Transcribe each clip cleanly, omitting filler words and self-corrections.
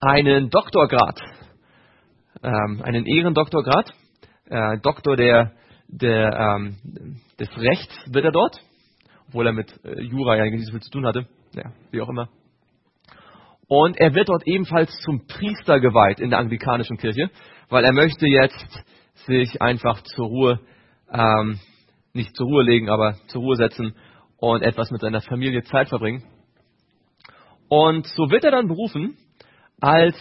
einen Doktorgrad, einen Ehrendoktorgrad, Doktor des Rechts wird er dort, obwohl er mit Jura ja nicht so viel zu tun hatte, ja, wie auch immer. Und er wird dort ebenfalls zum Priester geweiht in der anglikanischen Kirche, weil er möchte jetzt sich einfach zur Ruhe, nicht zur Ruhe legen, aber zur Ruhe setzen und etwas mit seiner Familie Zeit verbringen. Und so wird er dann berufen als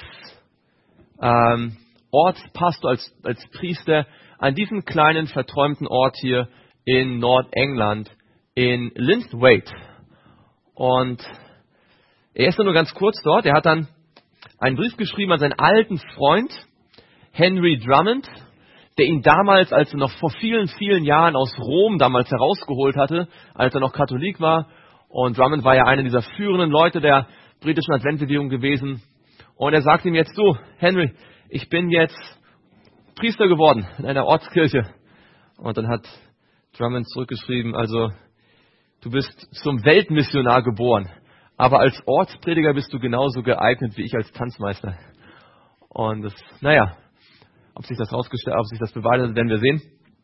Ortspastor, als Priester an diesem kleinen verträumten Ort hier in Nordengland, in Linthwaite. Und er ist dann nur ganz kurz dort. Er hat dann einen Brief geschrieben an seinen alten Freund Henry Drummond, der ihn damals, als er noch vor vielen, vielen Jahren aus Rom damals herausgeholt hatte, als er noch Katholik war. Und Drummond war ja einer dieser führenden Leute der britischen Adventbewegung gewesen. Und er sagt ihm jetzt, du, Henry, ich bin jetzt Priester geworden in einer Ortskirche. Und dann hat Drummond zurückgeschrieben, also du bist zum Weltmissionar geboren, aber als Ortsprediger bist du genauso geeignet wie ich als Tanzmeister. Und das, naja, ob sich das bewahrheitet, werden wir sehen.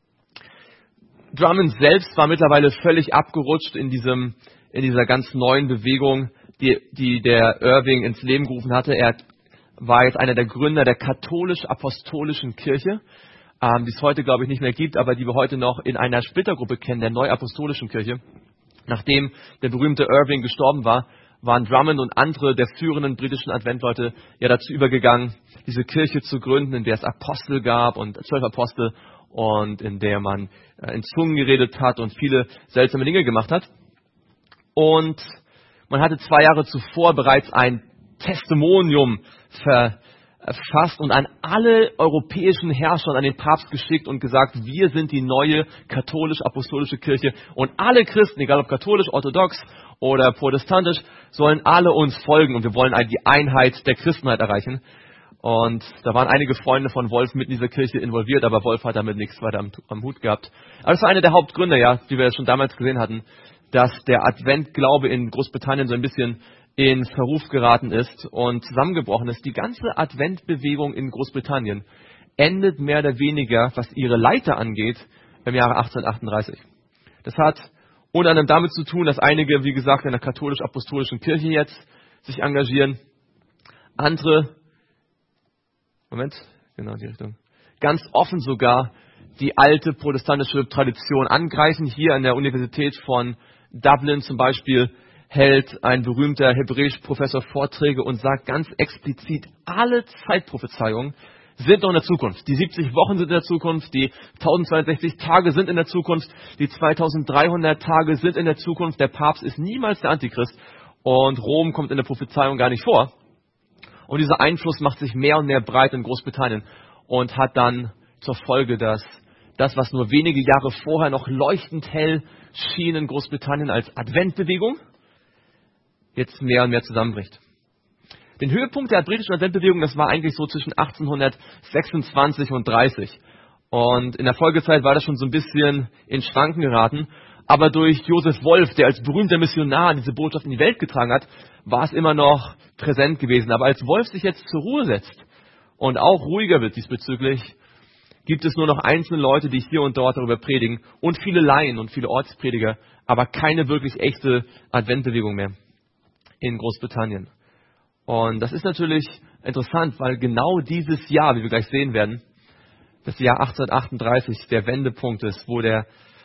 Drummond selbst war mittlerweile völlig abgerutscht in dieser ganz neuen Bewegung, die der Irving ins Leben gerufen hatte. Er war jetzt einer der Gründer der katholisch-apostolischen Kirche, die es heute, glaube ich, nicht mehr gibt, aber die wir heute noch in einer Splittergruppe kennen, der Neuapostolischen Kirche. Nachdem der berühmte Irving gestorben war, waren Drummond und andere der führenden britischen Adventleute ja dazu übergegangen, diese Kirche zu gründen, in der es Apostel gab und 12 Apostel und in der man in Zungen geredet hat und viele seltsame Dinge gemacht hat. Und man hatte 2 Jahre zuvor bereits ein Testimonium verfasst und an alle europäischen Herrscher und an den Papst geschickt und gesagt, wir sind die neue katholisch-apostolische Kirche und alle Christen, egal ob katholisch, orthodox oder protestantisch, sollen alle uns folgen und wir wollen die Einheit der Christenheit erreichen. Und da waren einige Freunde von Wolf mit in dieser Kirche involviert, aber Wolf hat damit nichts weiter am Hut gehabt. Aber das war einer der Hauptgründe, ja, die wir schon damals gesehen hatten, dass der Adventglaube in Großbritannien so ein bisschen in Verruf geraten ist und zusammengebrochen ist. Die ganze Adventbewegung in Großbritannien endet mehr oder weniger, was ihre Leiter angeht, im Jahre 1838. Das hat unter anderem damit zu tun, dass einige, wie gesagt, in der katholisch-apostolischen Kirche jetzt sich engagieren. Andere, genau die Richtung, ganz offen sogar die alte protestantische Tradition angreifen. Hier an der Universität von Dublin zum Beispiel hält ein berühmter Hebräisch-Professor Vorträge und sagt ganz explizit, alle Zeitprophezeiungen sind noch in der Zukunft. Die 70 Wochen sind in der Zukunft, die 1062 Tage sind in der Zukunft, die 2300 Tage sind in der Zukunft. Der Papst ist niemals der Antichrist und Rom kommt in der Prophezeiung gar nicht vor. Und dieser Einfluss macht sich mehr und mehr breit in Großbritannien und hat dann zur Folge, dass das, was nur wenige Jahre vorher noch leuchtend hell schien in Großbritannien als Adventbewegung, jetzt mehr und mehr zusammenbricht. Den Höhepunkt der britischen Adventbewegung, das war eigentlich so zwischen 1826 und 30. Und in der Folgezeit war das schon so ein bisschen in Schwanken geraten. Aber durch Joseph Wolf, der als berühmter Missionar diese Botschaft in die Welt getragen hat, war es immer noch präsent gewesen. Aber als Wolf sich jetzt zur Ruhe setzt und auch ruhiger wird diesbezüglich, gibt es nur noch einzelne Leute, die hier und dort darüber predigen und viele Laien und viele Ortsprediger, aber keine wirklich echte Adventbewegung mehr in Großbritannien. Und das ist natürlich interessant, weil genau dieses Jahr, wie wir gleich sehen werden, das Jahr 1838 der Wendepunkt ist, wo der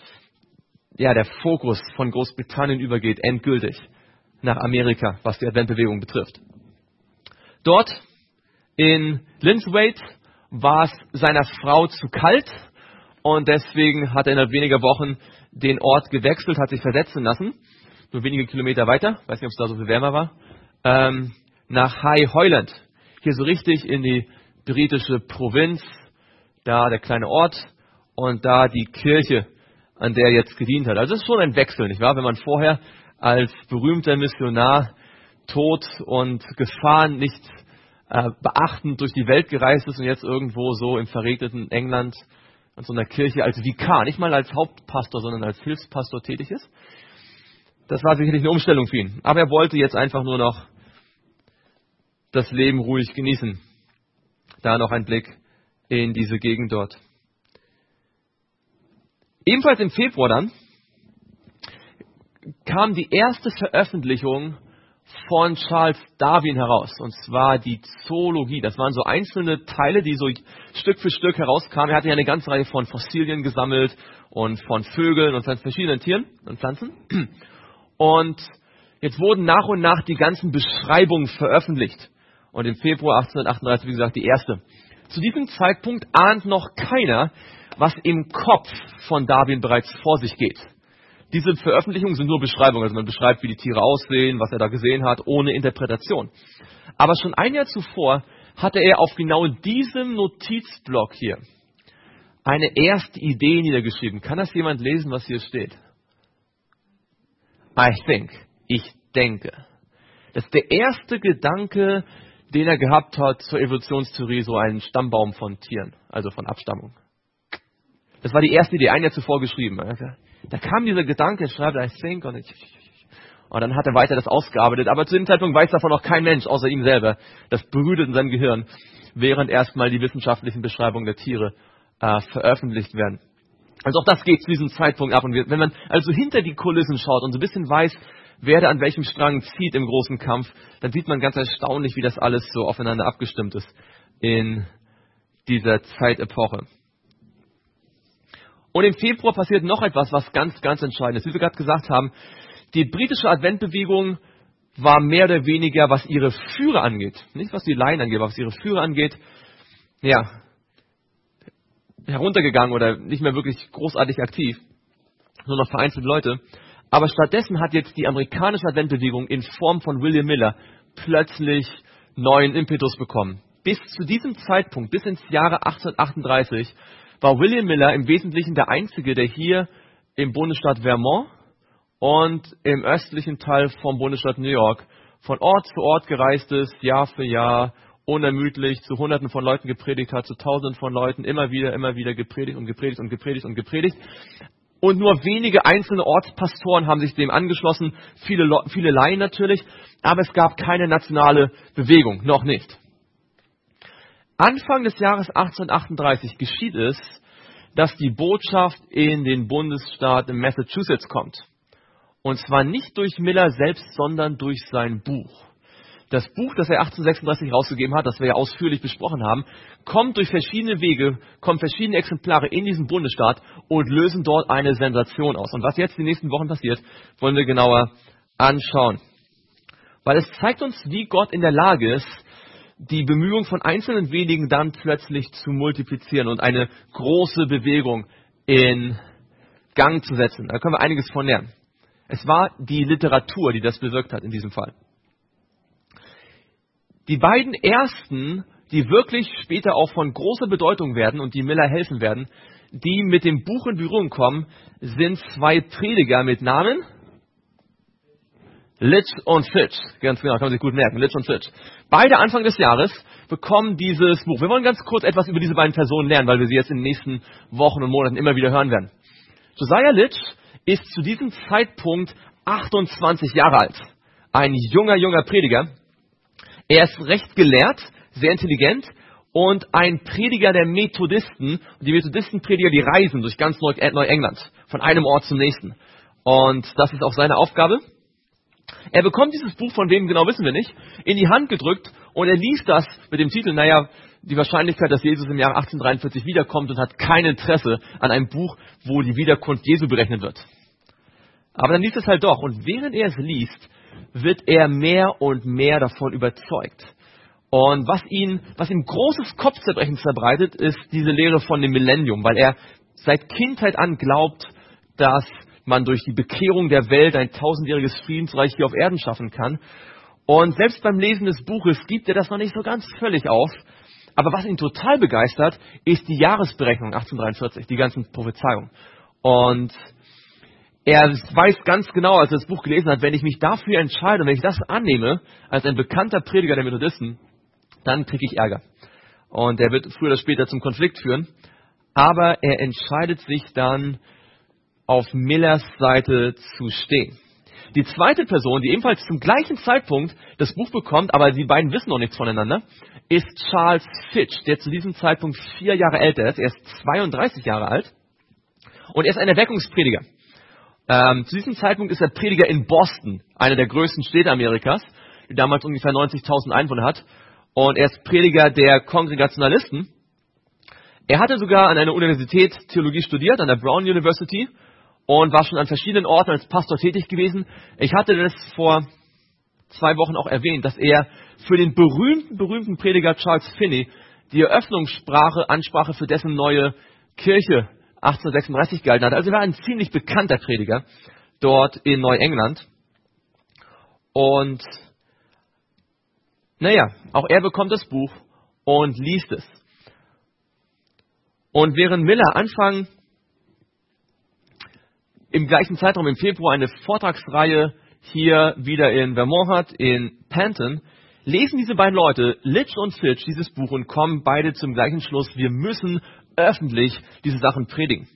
Fokus von Großbritannien übergeht, endgültig nach Amerika, was die Adventbewegung betrifft. Dort in Linthwaite war es seiner Frau zu kalt und deswegen hat er innerhalb weniger Wochen den Ort gewechselt, hat sich versetzen lassen, nur wenige Kilometer weiter, weiß nicht, ob es da so viel wärmer war, nach High Hoyland, hier so richtig in die britische Provinz, da der kleine Ort und da die Kirche, an der er jetzt gedient hat. Also das ist schon ein Wechsel, nicht wahr? Wenn man vorher als berühmter Missionar Tod und Gefahren nicht beachtend durch die Welt gereist ist und jetzt irgendwo so im verregneten England an so einer Kirche als Vikar, nicht mal als Hauptpastor, sondern als Hilfspastor tätig ist. Das war sicherlich eine Umstellung für ihn. Aber er wollte jetzt einfach nur noch das Leben ruhig genießen. Da noch ein Blick in diese Gegend dort. Ebenfalls im Februar dann kam die erste Veröffentlichung von Charles Darwin heraus, und zwar die Zoologie. Das waren so einzelne Teile, die so Stück für Stück herauskamen. Er hatte ja eine ganze Reihe von Fossilien gesammelt und von Vögeln und verschiedenen Tieren und Pflanzen. Und jetzt wurden nach und nach die ganzen Beschreibungen veröffentlicht. Und im Februar 1838, wie gesagt, die erste. Zu diesem Zeitpunkt ahnt noch keiner, was im Kopf von Darwin bereits vor sich geht. Diese Veröffentlichungen sind nur Beschreibungen, also man beschreibt, wie die Tiere aussehen, was er da gesehen hat, ohne Interpretation. Aber schon ein Jahr zuvor hatte er auf genau diesem Notizblock hier eine erste Idee niedergeschrieben. Kann das jemand lesen, was hier steht? I think. Ich denke. Das ist der erste Gedanke, den er gehabt hat zur Evolutionstheorie, so einen Stammbaum von Tieren, also von Abstammung. Das war die erste Idee, ein Jahr zuvor geschrieben. Da kam dieser Gedanke, schreibt I think, und dann hat er weiter das ausgearbeitet. Aber zu dem Zeitpunkt weiß davon noch kein Mensch, außer ihm selber. Das brütet in seinem Gehirn, während erstmal die wissenschaftlichen Beschreibungen der Tiere veröffentlicht werden. Also auch das geht zu diesem Zeitpunkt ab. Und wenn man also hinter die Kulissen schaut und so ein bisschen weiß, wer da an welchem Strang zieht im großen Kampf, dann sieht man ganz erstaunlich, wie das alles so aufeinander abgestimmt ist in dieser Zeitepoche. Und im Februar passiert noch etwas, was ganz, ganz entscheidend ist. Wie wir gerade gesagt haben, die britische Adventbewegung war mehr oder weniger, was ihre Führer angeht, nicht was die Laien angeht, aber was ihre Führer angeht, ja, heruntergegangen oder nicht mehr wirklich großartig aktiv, nur noch vereinzelte Leute. Aber stattdessen hat jetzt die amerikanische Adventbewegung in Form von William Miller plötzlich neuen Impetus bekommen. Bis zu diesem Zeitpunkt, bis ins Jahre 1838, war William Miller im Wesentlichen der Einzige, der hier im Bundesstaat Vermont und im östlichen Teil vom Bundesstaat New York von Ort zu Ort gereist ist, Jahr für Jahr, unermüdlich, zu Hunderten von Leuten gepredigt hat, zu Tausenden von Leuten immer wieder gepredigt und gepredigt und gepredigt und gepredigt. Und nur wenige einzelne Ortspastoren haben sich dem angeschlossen, viele Laien natürlich, aber es gab keine nationale Bewegung, noch nicht. Anfang des Jahres 1838 geschieht es, dass die Botschaft in den Bundesstaat Massachusetts kommt. Und zwar nicht durch Miller selbst, sondern durch sein Buch. Das Buch, das er 1836 rausgegeben hat, das wir ja ausführlich besprochen haben, kommt durch verschiedene Wege, kommen verschiedene Exemplare in diesen Bundesstaat und lösen dort eine Sensation aus. Und was jetzt die nächsten Wochen passiert, wollen wir genauer anschauen. Weil es zeigt uns, wie Gott in der Lage ist, die Bemühungen von einzelnen wenigen dann plötzlich zu multiplizieren und eine große Bewegung in Gang zu setzen. Da können wir einiges von lernen. Es war die Literatur, die das bewirkt hat in diesem Fall. Die beiden ersten, die wirklich später auch von großer Bedeutung werden und die Miller helfen werden, die mit dem Buch in Berührung kommen, sind zwei Prediger mit Namen Litch und Fitch. Ganz genau, kann man sich gut merken, Litch und Fitch. Beide Anfang des Jahres bekommen dieses Buch. Wir wollen ganz kurz etwas über diese beiden Personen lernen, weil wir sie jetzt in den nächsten Wochen und Monaten immer wieder hören werden. Josiah Litch ist zu diesem Zeitpunkt 28 Jahre alt. Ein junger Prediger. Er ist recht gelehrt, sehr intelligent und ein Prediger der Methodisten. Und die Methodistenprediger, die reisen durch ganz Neuengland, von einem Ort zum nächsten. Und das ist auch seine Aufgabe. Er bekommt dieses Buch, von wem genau wissen wir nicht, in die Hand gedrückt und er liest das mit dem Titel, die Wahrscheinlichkeit, dass Jesus im Jahr 1843 wiederkommt und hat kein Interesse an einem Buch, wo die Wiederkunft Jesu berechnet wird. Aber dann liest es halt doch und während er es liest, wird er mehr und mehr davon überzeugt. Und was ihm großes Kopfzerbrechen verbreitet, ist diese Lehre von dem Millennium, weil er seit Kindheit an glaubt, dass man durch die Bekehrung der Welt ein 1000-jähriges Friedensreich hier auf Erden schaffen kann. Und selbst beim Lesen des Buches gibt er das noch nicht so ganz völlig auf. Aber was ihn total begeistert, ist die Jahresberechnung 1843, die ganzen Prophezeiungen. Und er weiß ganz genau, als er das Buch gelesen hat, wenn ich mich dafür entscheide, wenn ich das annehme, als ein bekannter Prediger der Methodisten, dann kriege ich Ärger. Und er wird früher oder später zum Konflikt führen. Aber er entscheidet sich dann, auf Millers Seite zu stehen. Die zweite Person, die ebenfalls zum gleichen Zeitpunkt das Buch bekommt, aber die beiden wissen noch nichts voneinander, ist Charles Fitch, der zu diesem Zeitpunkt 4 Jahre älter ist. Er ist 32 Jahre alt und er ist ein Erweckungsprediger. Zu diesem Zeitpunkt ist er Prediger in Boston, einer der größten Städte Amerikas, die damals ungefähr 90.000 Einwohner hat. Und er ist Prediger der Kongregationalisten. Er hatte sogar an einer Universität Theologie studiert, an der Brown University, und war schon an verschiedenen Orten als Pastor tätig gewesen. Ich hatte das vor 2 Wochen auch erwähnt, dass er für den berühmten Prediger Charles Finney die Ansprache für dessen neue Kirche 1836 gehalten hat. Also er war ein ziemlich bekannter Prediger dort in Neuengland. Und naja, auch er bekommt das Buch und liest es. Und während Miller Anfang im gleichen Zeitraum im Februar eine Vortragsreihe hier wieder in Vermont hat, in Panton, lesen diese beiden Leute, Litch und Fitch, dieses Buch und kommen beide zum gleichen Schluss: Wir müssen öffentlich diese Sachen predigen.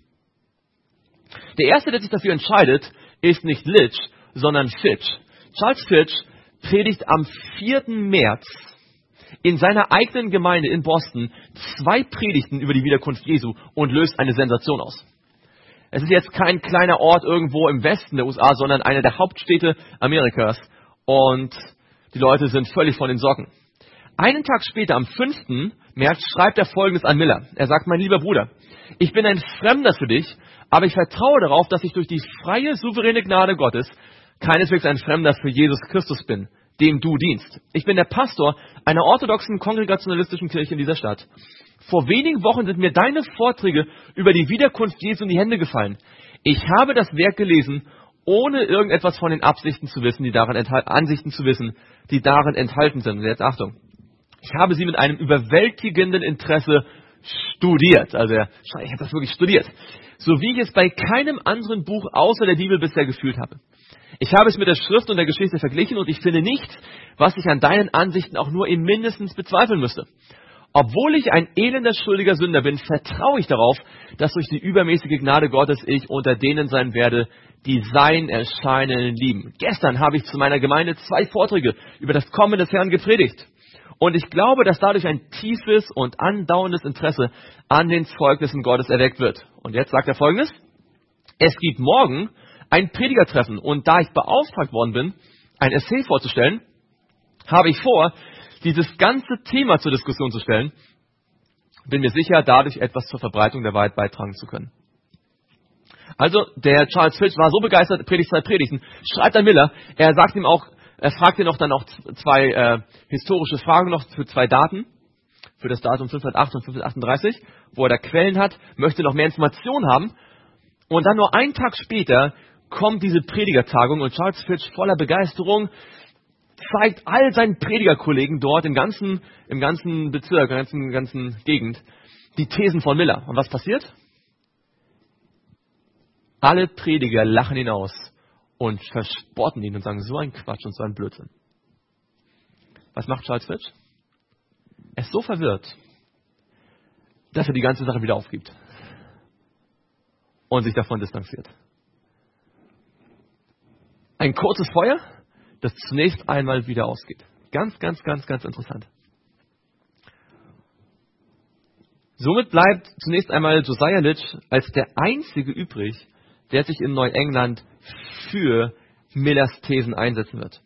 Der erste, der sich dafür entscheidet, ist nicht Litch, sondern Fitch. Charles Fitch predigt am 4. März in seiner eigenen Gemeinde in Boston 2 Predigten über die Wiederkunft Jesu und löst eine Sensation aus. Es ist jetzt kein kleiner Ort irgendwo im Westen der USA, sondern eine der Hauptstädte Amerikas. Und die Leute sind völlig von den Socken. Einen Tag später, am 5. März, schreibt er Folgendes an Miller. Er sagt: Mein lieber Bruder, ich bin ein Fremder für dich, aber ich vertraue darauf, dass ich durch die freie, souveräne Gnade Gottes keineswegs ein Fremder für Jesus Christus bin, dem du dienst. Ich bin der Pastor einer orthodoxen kongregationalistischen Kirche in dieser Stadt. Vor wenigen Wochen sind mir deine Vorträge über die Wiederkunft Jesu in die Hände gefallen. Ich habe das Werk gelesen, ohne irgendetwas von den Ansichten zu wissen, die darin enthalten sind. Und jetzt Achtung. Ich habe sie mit einem überwältigenden Interesse studiert. Also ich habe das wirklich studiert. So wie ich es bei keinem anderen Buch außer der Bibel bisher gefühlt habe. Ich habe es mit der Schrift und der Geschichte verglichen und ich finde nichts, was ich an deinen Ansichten auch nur im Mindestens bezweifeln müsste. Obwohl ich ein elender, schuldiger Sünder bin, vertraue ich darauf, dass durch die übermäßige Gnade Gottes ich unter denen sein werde, die sein Erscheinen lieben. Gestern habe ich zu meiner Gemeinde 2 Vorträge über das Kommen des Herrn gepredigt. Und ich glaube, dass dadurch ein tiefes und andauerndes Interesse an den Zeugnissen Gottes erweckt wird. Und jetzt sagt er Folgendes: Es gibt morgen ein Predigertreffen. Und da ich beauftragt worden bin, ein Essay vorzustellen, habe ich vor, dieses ganze Thema zur Diskussion zu stellen. Bin mir sicher, dadurch etwas zur Verbreitung der Wahrheit beitragen zu können. Also, der Charles Fitch war so begeistert, predigt 2 Predigten, schreibt an Miller, er fragt ihn dann auch 2 historische Fragen noch für 2 Daten, für das Datum 508 und 538, wo er da Quellen hat, möchte noch mehr Informationen haben. Und dann nur einen Tag später kommt diese Predigertagung und Charles Fitch voller Begeisterung zeigt all seinen Predigerkollegen dort im ganzen Bezirk, in der ganzen Gegend, die Thesen von Miller. Und was passiert? Alle Prediger lachen ihn aus und verspotten ihn und sagen, so ein Quatsch und so ein Blödsinn. Was macht Charles Fitch? Er ist so verwirrt, dass er die ganze Sache wieder aufgibt und sich davon distanziert. Ein kurzes Feuer, das zunächst einmal wieder ausgeht. Ganz interessant. Somit bleibt zunächst einmal Josiah Litch als der einzige übrig, der sich in Neuengland für Millers Thesen einsetzen wird.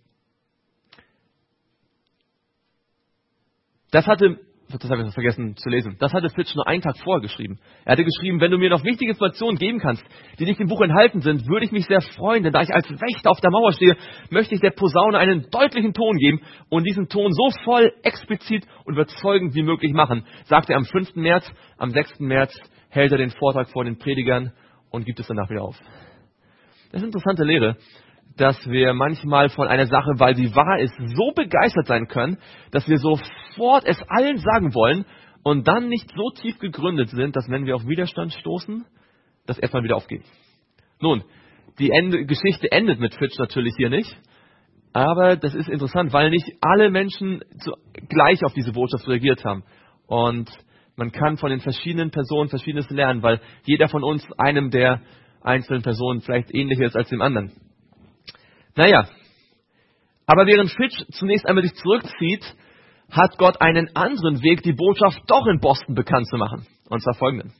Das habe ich vergessen zu lesen. Das hatte Fitch nur einen Tag vorher geschrieben. Er hatte geschrieben, wenn du mir noch wichtige Informationen geben kannst, die nicht im Buch enthalten sind, würde ich mich sehr freuen, denn da ich als Wächter auf der Mauer stehe, möchte ich der Posaune einen deutlichen Ton geben und diesen Ton so voll, explizit und überzeugend wie möglich machen, sagt er am 5. März. Am 6. März hält er den Vortrag vor den Predigern und gibt es danach wieder auf. Das ist eine interessante Lehre, dass wir manchmal von einer Sache, weil sie wahr ist, so begeistert sein können, dass wir sofort es allen sagen wollen und dann nicht so tief gegründet sind, dass wenn wir auf Widerstand stoßen, das erstmal wieder aufgeht. Nun, die Geschichte endet mit Fitch natürlich hier nicht, aber das ist interessant, weil nicht alle Menschen gleich auf diese Botschaft reagiert haben. Und man kann von den verschiedenen Personen Verschiedenes lernen, weil jeder von uns einem der einzelnen Personen vielleicht ähnlicher ist als dem anderen. Naja, aber während Fitch zunächst einmal sich zurückzieht, hat Gott einen anderen Weg, die Botschaft doch in Boston bekannt zu machen. Und zwar folgenden.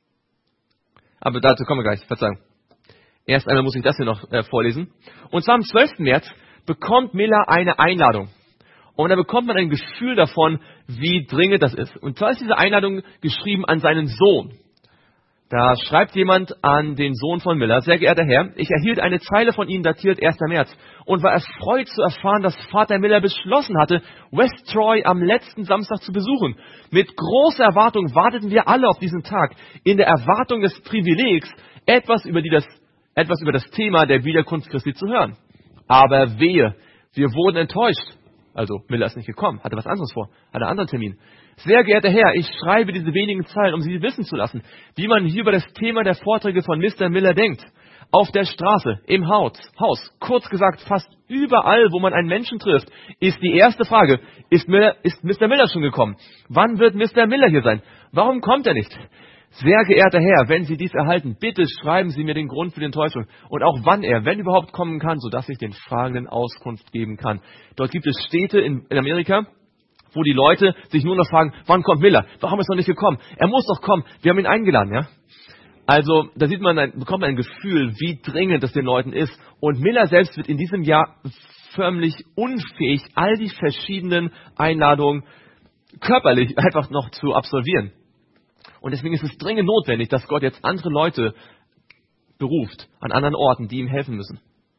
Aber dazu kommen wir gleich, Verzeihung. Erst einmal muss ich das hier noch vorlesen. Und zwar am 12. März bekommt Miller eine Einladung. Und da bekommt man ein Gefühl davon, wie dringend das ist. Und zwar ist diese Einladung geschrieben an seinen Sohn. Da schreibt jemand an den Sohn von Miller: Sehr geehrter Herr, ich erhielt eine Zeile von Ihnen datiert 1. März und war erfreut zu erfahren, dass Vater Miller beschlossen hatte, West Troy am letzten Samstag zu besuchen. Mit großer Erwartung warteten wir alle auf diesen Tag, in der Erwartung des Privilegs, etwas über das Thema der Wiederkunft Christi zu hören. Aber wehe, wir wurden enttäuscht. Also Miller ist nicht gekommen, hatte was anderes vor, hatte einen anderen Termin. Sehr geehrter Herr, ich schreibe diese wenigen Zeilen, um Sie wissen zu lassen, wie man hier über das Thema der Vorträge von Mr. Miller denkt. Auf der Straße, im Haus, kurz gesagt fast überall, wo man einen Menschen trifft, ist die erste Frage: Ist Mr. Miller schon gekommen? Wann wird Mr. Miller hier sein? Warum kommt er nicht? Sehr geehrter Herr, wenn Sie dies erhalten, bitte schreiben Sie mir den Grund für die Enttäuschung und auch wann er, wenn überhaupt, kommen kann, sodass ich den Fragenden Auskunft geben kann. Dort gibt es Städte in Amerika, wo die Leute sich nur noch fragen: Wann kommt Miller? Warum ist er noch nicht gekommen? Er muss doch kommen. Wir haben ihn eingeladen, ja? Also, da bekommt man ein Gefühl, wie dringend es den Leuten ist. Und Miller selbst wird in diesem Jahr förmlich unfähig, all die verschiedenen Einladungen körperlich einfach noch zu absolvieren. Und deswegen ist es dringend notwendig, dass Gott jetzt andere Leute beruft, an anderen Orten, die ihm helfen müssen.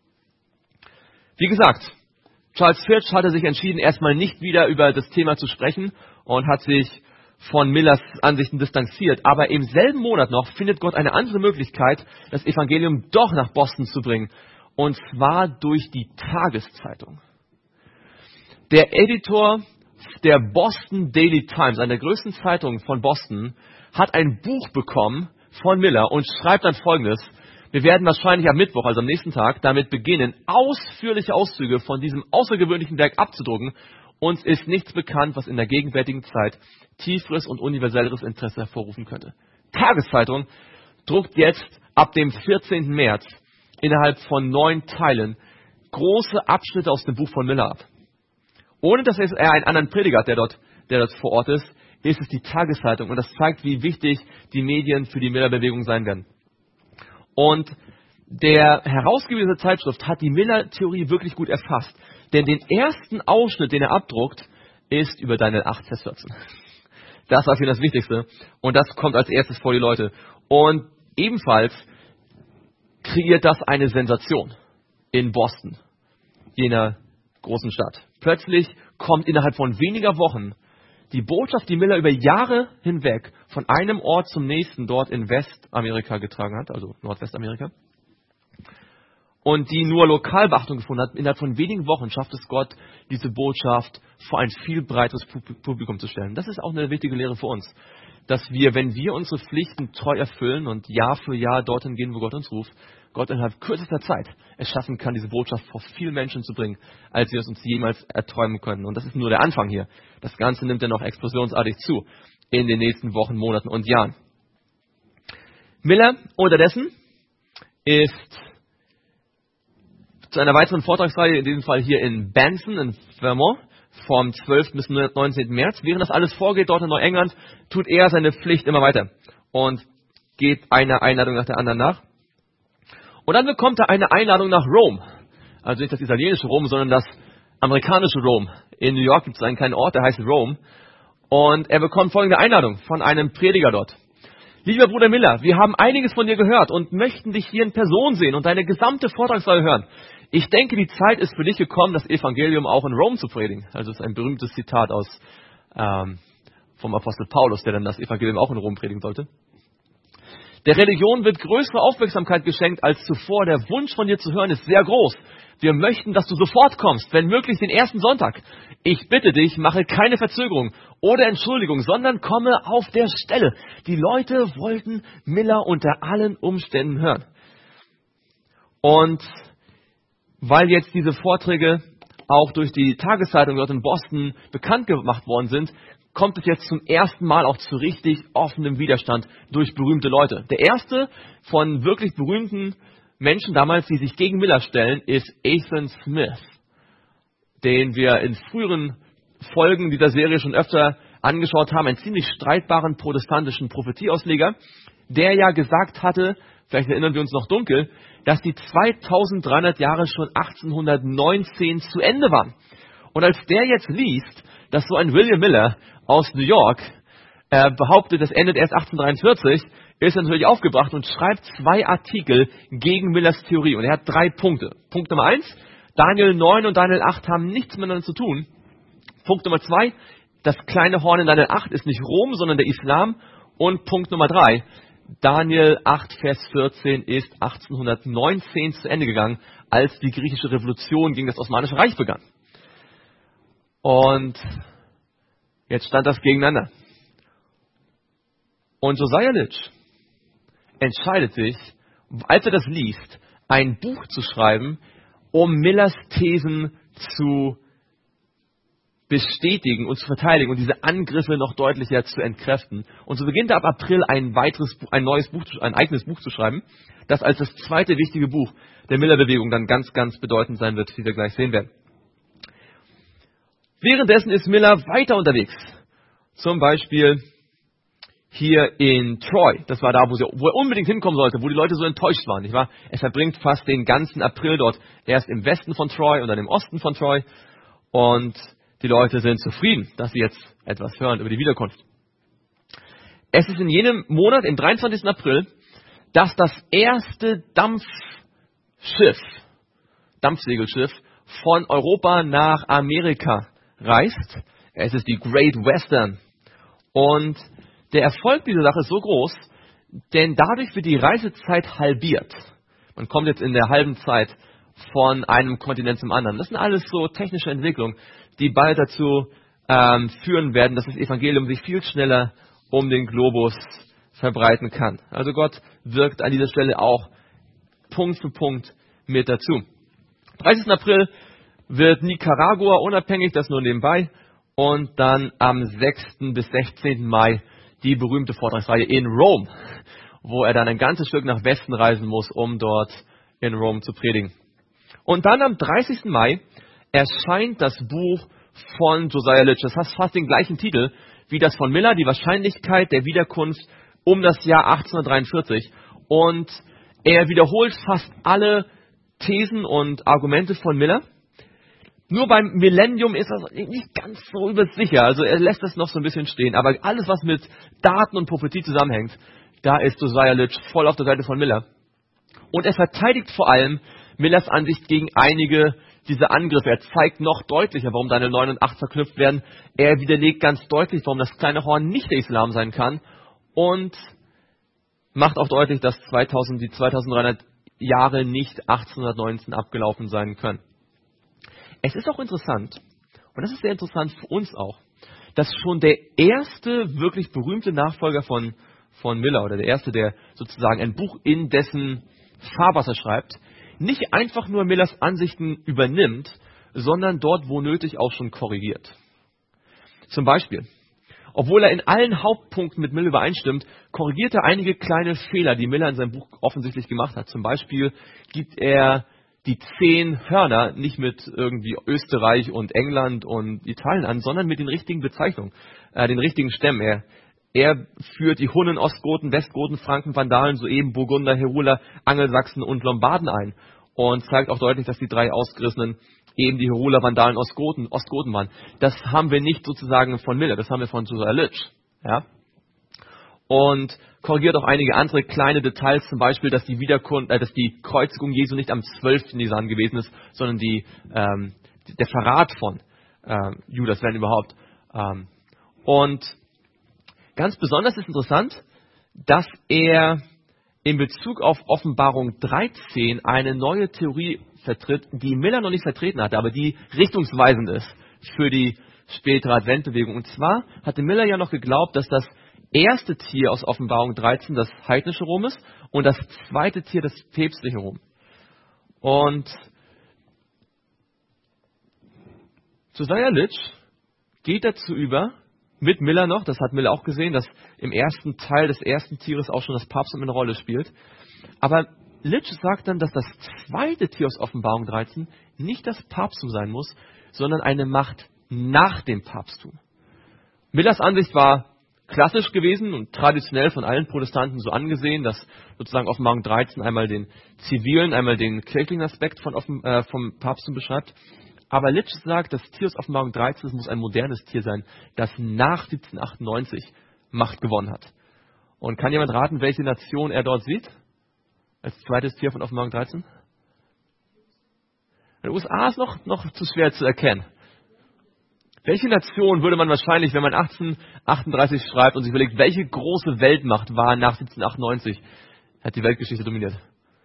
Wie gesagt, Charles Fitch hatte sich entschieden, erstmal nicht wieder über das Thema zu sprechen und hat sich von Millers Ansichten distanziert. Aber im selben Monat noch findet Gott eine andere Möglichkeit, das Evangelium doch nach Boston zu bringen. Und zwar durch die Tageszeitung. Der Editor der Boston Daily Times, einer der größten Zeitungen von Boston, hat ein Buch bekommen von Miller und schreibt dann Folgendes: Wir werden wahrscheinlich am Mittwoch, also am nächsten Tag, damit beginnen, ausführliche Auszüge von diesem außergewöhnlichen Werk abzudrucken. Uns ist nichts bekannt, was in der gegenwärtigen Zeit tieferes und universelleres Interesse hervorrufen könnte. Tageszeitung druckt jetzt ab dem 14. März innerhalb von 9 Teilen große Abschnitte aus dem Buch von Miller ab. Ohne dass er einen anderen Prediger hat, der dort vor Ort ist es die Tageszeitung. Und das zeigt, wie wichtig die Medien für die Miller-Bewegung sein werden. Und der Herausgeber dieser Zeitschrift hat die Miller-Theorie wirklich gut erfasst. Denn den ersten Ausschnitt, den er abdruckt, ist über Daniel 8, Vers 14. Das war für ihn das Wichtigste. Und das kommt als erstes vor die Leute. Und ebenfalls kreiert das eine Sensation in Boston, jener großen Stadt. Plötzlich kommt innerhalb von weniger Wochen die Botschaft, die Miller über Jahre hinweg von einem Ort zum nächsten dort in Westamerika getragen hat, also Nordwestamerika, und die nur lokal Beachtung gefunden hat. Innerhalb von wenigen Wochen schafft es Gott, diese Botschaft vor ein viel breiteres Publikum zu stellen. Das ist auch eine wichtige Lehre für uns, dass wir, wenn wir unsere Pflichten treu erfüllen und Jahr für Jahr dorthin gehen, wo Gott uns ruft, Gott innerhalb kürzester Zeit es schaffen kann, diese Botschaft vor vielen Menschen zu bringen, als wir es uns jemals erträumen können. Und das ist nur der Anfang hier. Das Ganze nimmt dann noch explosionsartig zu in den nächsten Wochen, Monaten und Jahren. Miller unterdessen ist zu einer weiteren Vortragsreihe, in diesem Fall hier in Benson, in Vermont, vom 12. bis 19. März. Während das alles vorgeht, dort in Neuengland, tut er seine Pflicht immer weiter und geht einer Einladung nach der anderen nach. Und dann bekommt er eine Einladung nach Rom. Also nicht das italienische Rom, sondern das amerikanische Rom. In New York gibt es einen kleinen Ort, der heißt Rome. Und er bekommt folgende Einladung von einem Prediger dort. Lieber Bruder Miller, wir haben einiges von dir gehört und möchten dich hier in Person sehen und deine gesamte Vortragsreihe hören. Ich denke, die Zeit ist für dich gekommen, das Evangelium auch in Rom zu predigen. Also das ist ein berühmtes Zitat vom Apostel Paulus, der dann das Evangelium auch in Rom predigen sollte. Der Religion wird größere Aufmerksamkeit geschenkt als zuvor. Der Wunsch von dir zu hören ist sehr groß. Wir möchten, dass du sofort kommst, wenn möglich den ersten Sonntag. Ich bitte dich, mache keine Verzögerung oder Entschuldigung, sondern komme auf der Stelle. Die Leute wollten Miller unter allen Umständen hören. Und weil jetzt diese Vorträge auch durch die Tageszeitung dort in Boston bekannt gemacht worden sind, kommt es jetzt zum ersten Mal auch zu richtig offenem Widerstand durch berühmte Leute. Der erste von wirklich berühmten Menschen damals, die sich gegen Miller stellen, ist Ethan Smith, den wir in früheren Folgen dieser Serie schon öfter angeschaut haben, einen ziemlich streitbaren protestantischen Prophetieausleger, der ja gesagt hatte, vielleicht erinnern wir uns noch dunkel, dass die 2300 Jahre schon 1819 zu Ende waren. Und als der jetzt liest, dass so ein William Miller aus New York behauptet, das endet erst 1843, ist er natürlich aufgebracht und schreibt 2 Artikel gegen Millers Theorie. Und er hat 3 Punkte. Punkt Nummer 1, Daniel 9 und Daniel 8 haben nichts miteinander zu tun. Punkt Nummer 2, das kleine Horn in Daniel 8 ist nicht Rom, sondern der Islam. Und Punkt Nummer 3, Daniel 8, Vers 14 ist 1819 zu Ende gegangen, als die griechische Revolution gegen das Osmanische Reich begann. Und jetzt stand das gegeneinander. Und Josiah Litch entscheidet sich, als er das liest, ein Buch zu schreiben, um Millers Thesen zu bestätigen und zu verteidigen und diese Angriffe noch deutlicher zu entkräften. Und so beginnt er ab April ein eigenes Buch zu schreiben, das als das zweite wichtige Buch der Miller-Bewegung dann ganz, ganz bedeutend sein wird, wie wir gleich sehen werden. Währenddessen ist Miller weiter unterwegs. Zum Beispiel hier in Troy. Das war da, wo er unbedingt hinkommen sollte, wo die Leute so enttäuscht waren, nicht wahr? Er verbringt fast den ganzen April dort. Erst im Westen von Troy und dann im Osten von Troy. Und die Leute sind zufrieden, dass sie jetzt etwas hören über die Wiederkunft. Es ist in jenem Monat, im 23. April, dass das erste Dampfsegelschiff von Europa nach Amerika reist. Es ist die Great Western. Und der Erfolg dieser Sache ist so groß, denn dadurch wird die Reisezeit halbiert. Man kommt jetzt in der halben Zeit von einem Kontinent zum anderen. Das sind alles so technische Entwicklungen, die bald dazu führen werden, dass das Evangelium sich viel schneller um den Globus verbreiten kann. Also Gott wirkt an dieser Stelle auch Punkt für Punkt mit dazu. 30. April wird Nicaragua unabhängig, das nur nebenbei. Und dann am 6. bis 16. Mai die berühmte Vortragsreihe in Rom, wo er dann ein ganzes Stück nach Westen reisen muss, um dort in Rom zu predigen. Und dann am 30. Mai erscheint das Buch von Josiah Litch. Das hat fast den gleichen Titel wie das von Miller, die Wahrscheinlichkeit der Wiederkunft um das Jahr 1843. Und er wiederholt fast alle Thesen und Argumente von Miller. Nur beim Millennium ist er nicht ganz so übersicher. Also er lässt das noch so ein bisschen stehen. Aber alles, was mit Daten und Prophetie zusammenhängt, da ist Josiah Litch voll auf der Seite von Miller. Und er verteidigt vor allem Millers Ansicht gegen einige dieser Angriffe. Er zeigt noch deutlicher, warum Daniel 9 und 8 verknüpft werden. Er widerlegt ganz deutlich, warum das kleine Horn nicht der Islam sein kann. Und macht auch deutlich, dass die 2300 Jahre nicht 1819 abgelaufen sein können. Es ist auch interessant, und das ist sehr interessant für uns auch, dass schon der erste wirklich berühmte Nachfolger von Miller, oder der erste, der sozusagen ein Buch in dessen Fahrwasser schreibt, nicht einfach nur Millers Ansichten übernimmt, sondern dort, wo nötig, auch schon korrigiert. Zum Beispiel, obwohl er in allen Hauptpunkten mit Miller übereinstimmt, korrigiert er einige kleine Fehler, die Miller in seinem Buch offensichtlich gemacht hat. Zum Beispiel gibt er die 10 Hörner nicht mit irgendwie Österreich und England und Italien an, sondern mit den richtigen Bezeichnungen, den richtigen Stämmen. Er führt die Hunnen, Ostgoten, Westgoten, Franken, Vandalen, soeben Burgunder, Heruler, Angelsachsen und Lombarden ein. Und zeigt auch deutlich, dass die 3 Ausgerissenen eben die Heruler, Vandalen, Ostgoten waren. Das haben wir nicht sozusagen von Miller, das haben wir von Josiah Litch. Ja? Und korrigiert auch einige andere kleine Details, zum Beispiel, dass dass die Kreuzigung Jesu nicht am 12. Nisan gewesen ist, sondern der Verrat von Judas, wenn überhaupt. Und ganz besonders ist interessant, dass er in Bezug auf Offenbarung 13 eine neue Theorie vertritt, die Miller noch nicht vertreten hatte, aber die richtungsweisend ist für die spätere Adventbewegung. Und zwar hatte Miller ja noch geglaubt, dass das erste Tier aus Offenbarung 13 das heidnische Rom ist und das zweite Tier das päpstliche Rom. Und Josiah Litch geht dazu über, mit Miller noch, das hat Miller auch gesehen, dass im ersten Teil des ersten Tieres auch schon das Papsttum eine Rolle spielt. Aber Litsch sagt dann, dass das zweite Tier aus Offenbarung 13 nicht das Papsttum sein muss, sondern eine Macht nach dem Papsttum. Millers Ansicht war klassisch gewesen und traditionell von allen Protestanten so angesehen, dass sozusagen Offenbarung 13 einmal den zivilen, einmal den kirchlichen Aspekt vom Papsttum beschreibt. Aber Litsch sagt, das Tier aus Offenbarung 13 muss ein modernes Tier sein, das nach 1798 Macht gewonnen hat. Und kann jemand raten, welche Nation er dort sieht? Als zweites Tier von Offenbarung 13? In den USA ist noch zu schwer zu erkennen. Welche Nation würde man wahrscheinlich, wenn man 1838 schreibt und sich überlegt, welche große Weltmacht war nach 1798, hat die Weltgeschichte dominiert?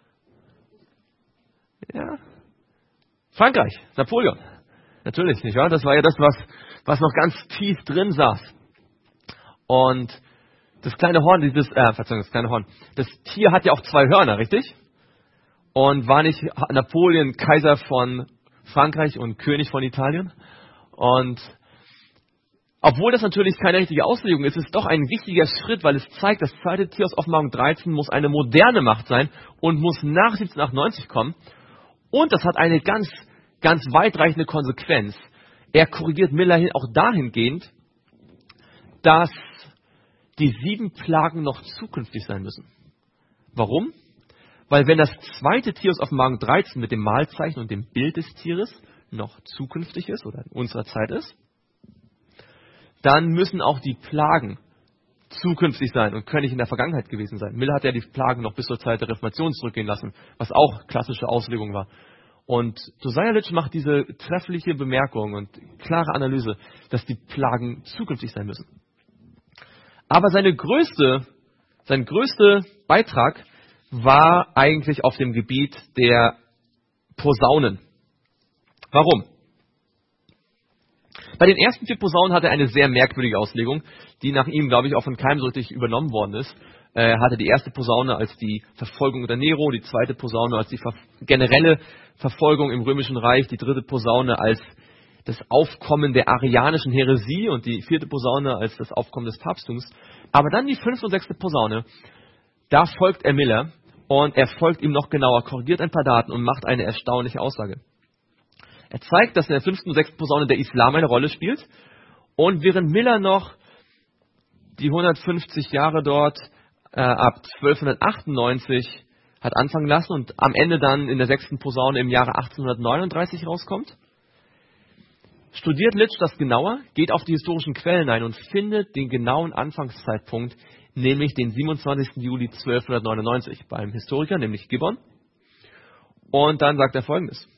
Ja, Frankreich, Napoleon. Natürlich, nicht wahr? Das war ja das, was noch ganz tief drin saß. Und das kleine Horn, das Tier hat ja auch zwei Hörner, richtig? Und war nicht Napoleon Kaiser von Frankreich und König von Italien? Und obwohl das natürlich keine richtige Auslegung ist, ist es doch ein wichtiger Schritt, weil es zeigt, das zweite Tier aus Offenbarung 13 muss eine moderne Macht sein und muss nach 1798 kommen. Und das hat eine ganz, ganz weitreichende Konsequenz. Er korrigiert Miller auch dahingehend, dass die 7 Plagen noch zukünftig sein müssen. Warum? Weil wenn das zweite Tier aus Offenbarung 13 mit dem Malzeichen und dem Bild des Tieres noch zukünftig ist oder in unserer Zeit ist, dann müssen auch die Plagen zukünftig sein und können nicht in der Vergangenheit gewesen sein. Miller hat ja die Plagen noch bis zur Zeit der Reformation zurückgehen lassen, was auch klassische Auslegung war. Und Josiah Litch macht diese treffliche Bemerkung und klare Analyse, dass die Plagen zukünftig sein müssen. Aber sein größter Beitrag war eigentlich auf dem Gebiet der Posaunen. Warum? Bei den ersten 4 Posaunen hatte er eine sehr merkwürdige Auslegung, die nach ihm, glaube ich, auch von keinem so richtig übernommen worden ist. Er hatte die erste Posaune als die Verfolgung unter Nero, die zweite Posaune als die generelle Verfolgung im Römischen Reich, die dritte Posaune als das Aufkommen der arianischen Häresie und die 4. Posaune als das Aufkommen des Papsttums. Aber dann die 5. und 6. Posaune, da folgt er Miller und er folgt ihm noch genauer, korrigiert ein paar Daten und macht eine erstaunliche Aussage. Er zeigt, dass in der 5. und 6. Posaune der Islam eine Rolle spielt und während Miller noch die 150 Jahre dort ab 1298 hat anfangen lassen und am Ende dann in der 6. Posaune im Jahre 1839 rauskommt, studiert Litch das genauer, geht auf die historischen Quellen ein und findet den genauen Anfangszeitpunkt, nämlich den 27. Juli 1299 beim Historiker, nämlich Gibbon. Und dann sagt er Folgendes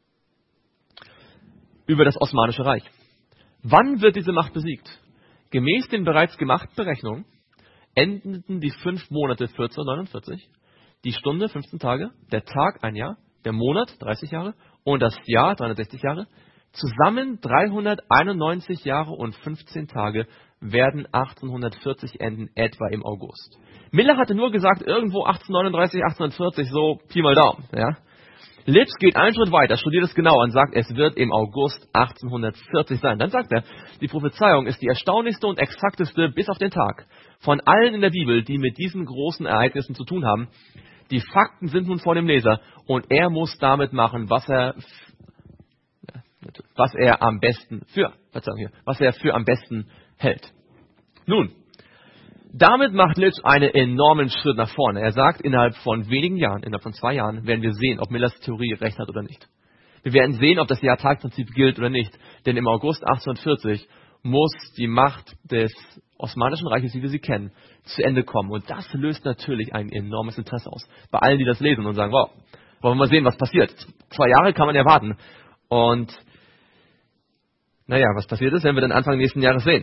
über das Osmanische Reich. Wann wird diese Macht besiegt? Gemäß den bereits gemachten Berechnungen endeten die 5 Monate 1449, die Stunde 15 Tage, der Tag 1 Jahr, der Monat 30 Jahre und das Jahr 360 Jahre. Zusammen 391 Jahre und 15 Tage werden 1840 enden, etwa im August. Miller hatte nur gesagt, irgendwo 1839, 1840, so Pi mal Daumen. Ja? Litch geht einen Schritt weiter, studiert es genau und sagt, es wird im August 1840 sein. Dann sagt er, die Prophezeiung ist die erstaunlichste und exakteste bis auf den Tag von allen in der Bibel, die mit diesen großen Ereignissen zu tun haben. Die Fakten sind nun vor dem Leser und er muss damit machen, was er für am besten hält. Nun, damit macht Litch einen enormen Schritt nach vorne. Er sagt, innerhalb von wenigen Jahren, innerhalb von 2 Jahren, werden wir sehen, ob Millers Theorie recht hat oder nicht. Wir werden sehen, ob das Jahr-Tag-Prinzip gilt oder nicht. Denn im August 1840 muss die Macht des Osmanischen Reiches, wie wir sie kennen, zu Ende kommen. Und das löst natürlich ein enormes Interesse aus. Bei allen, die das lesen und sagen, wow, wollen wir mal sehen, was passiert. 2 Jahre kann man ja warten. Und naja, was passiert ist, werden wir dann Anfang nächsten Jahres sehen.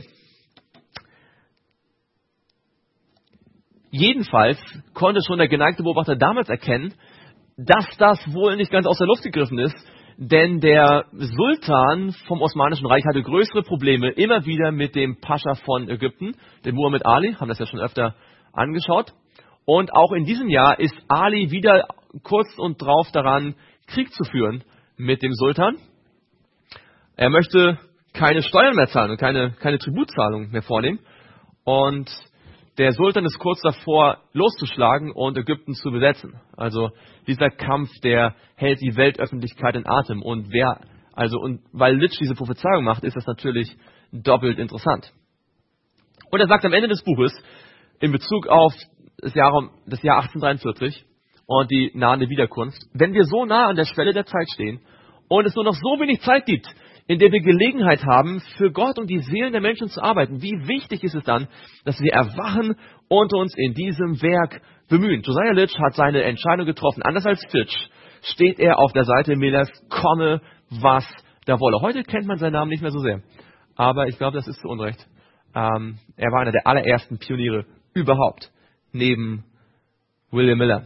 Jedenfalls konnte schon der geneigte Beobachter damals erkennen, dass das wohl nicht ganz aus der Luft gegriffen ist, denn der Sultan vom Osmanischen Reich hatte größere Probleme immer wieder mit dem Pascha von Ägypten, dem Muhammad Ali, haben das ja schon öfter angeschaut. Und auch in diesem Jahr ist Ali wieder kurz und drauf daran, Krieg zu führen mit dem Sultan. Er möchte keine Steuern mehr zahlen und keine Tributzahlung mehr vornehmen. Und der Sultan ist kurz davor, loszuschlagen und Ägypten zu besetzen. Also dieser Kampf, der hält die Weltöffentlichkeit in Atem. Und weil Litsch diese Prophezeiung macht, ist das natürlich doppelt interessant. Und er sagt am Ende des Buches, in Bezug auf das Jahr 1843 und die nahende Wiederkunft, wenn wir so nah an der Schwelle der Zeit stehen und es nur noch so wenig Zeit gibt, in der wir Gelegenheit haben, für Gott und die Seelen der Menschen zu arbeiten, wie wichtig ist es dann, dass wir erwachen und uns in diesem Werk bemühen. Josiah Litch hat seine Entscheidung getroffen. Anders als Fitch steht er auf der Seite Millers, komme, was da wolle. Heute kennt man seinen Namen nicht mehr so sehr. Aber ich glaube, das ist zu Unrecht. Er war einer der allerersten Pioniere überhaupt, neben William Miller.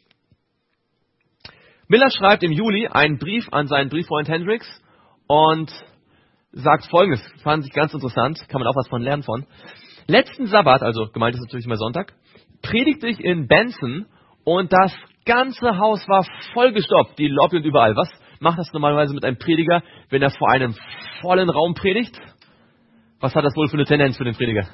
Miller schreibt im Juli einen Brief an seinen Brieffreund Hendricks und sagt Folgendes, fand ich ganz interessant, kann man auch was von lernen von. Letzten Sabbat, also gemeint ist natürlich immer Sonntag, predigte ich in Benson und das ganze Haus war vollgestopft, die Lobby und überall. Was macht das normalerweise mit einem Prediger, wenn er vor einem vollen Raum predigt? Was hat das wohl für eine Tendenz für den Prediger?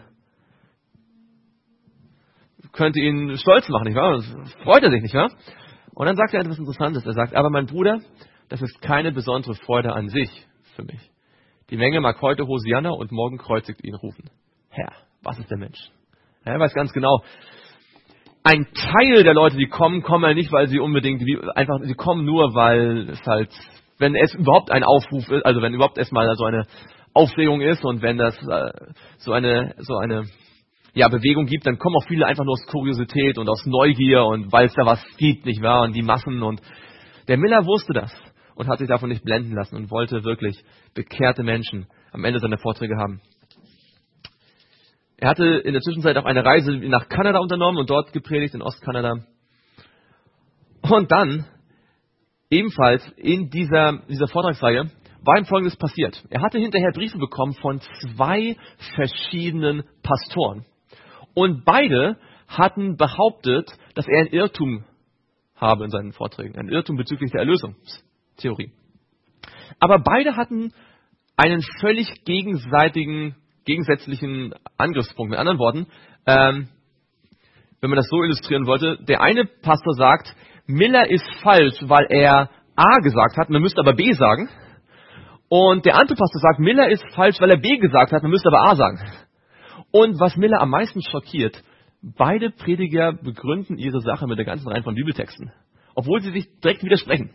Könnte ihn stolz machen, nicht wahr? Freut er sich, nicht wahr? Und dann sagt er etwas Interessantes. Er sagt, aber mein Bruder, das ist keine besondere Freude an sich für mich. Die Menge mag heute Hosianna und morgen kreuzigt ihn rufen. Herr, was ist der Mensch? Er weiß ganz genau, ein Teil der Leute, die kommen ja nicht, weil sie unbedingt, sie kommen nur, weil es halt, wenn es überhaupt ein Aufruf ist, also wenn überhaupt erstmal so eine Aufregung ist und wenn das so eine Bewegung gibt, dann kommen auch viele einfach nur aus Kuriosität und aus Neugier und weil es da was gibt, nicht wahr? Und die Massen und der Miller wusste das und hat sich davon nicht blenden lassen und wollte wirklich bekehrte Menschen am Ende seiner Vorträge haben. Er hatte in der Zwischenzeit auch eine Reise nach Kanada unternommen und dort gepredigt, in Ostkanada. Und dann, ebenfalls in dieser Vortragsreihe, war ihm Folgendes passiert. Er hatte hinterher Briefe bekommen von 2 verschiedenen Pastoren. Und beide hatten behauptet, dass er einen Irrtum habe in seinen Vorträgen. Einen Irrtum bezüglich der Erlösungstheorie. Aber beide hatten einen völlig gegensätzlichen Angriffspunkt. Mit anderen Worten, wenn man das so illustrieren wollte, der eine Pastor sagt, Miller ist falsch, weil er A gesagt hat, man müsste aber B sagen. Und der andere Pastor sagt, Miller ist falsch, weil er B gesagt hat, man müsste aber A sagen. Und was Miller am meisten schockiert, beide Prediger begründen ihre Sache mit der ganzen Reihe von Bibeltexten, obwohl sie sich direkt widersprechen.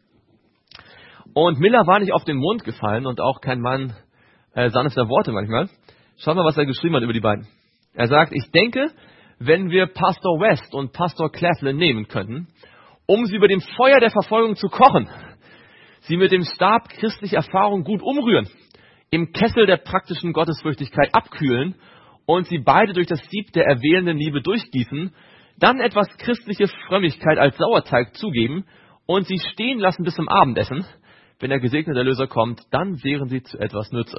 Und Miller war nicht auf den Mund gefallen und auch kein Mann sanfter Worte manchmal. Schaut mal, was er geschrieben hat über die beiden. Er sagt, ich denke, wenn wir Pastor West und Pastor Claflin nehmen könnten, um sie über dem Feuer der Verfolgung zu kochen, sie mit dem Stab christlicher Erfahrung gut umrühren, im Kessel der praktischen Gottesfürchtigkeit abkühlen und sie beide durch das Sieb der erwählenden Liebe durchgießen, dann etwas christliche Frömmigkeit als Sauerteig zugeben und sie stehen lassen bis zum Abendessen. Wenn der gesegnete Erlöser kommt, dann wären sie zu etwas Nütze.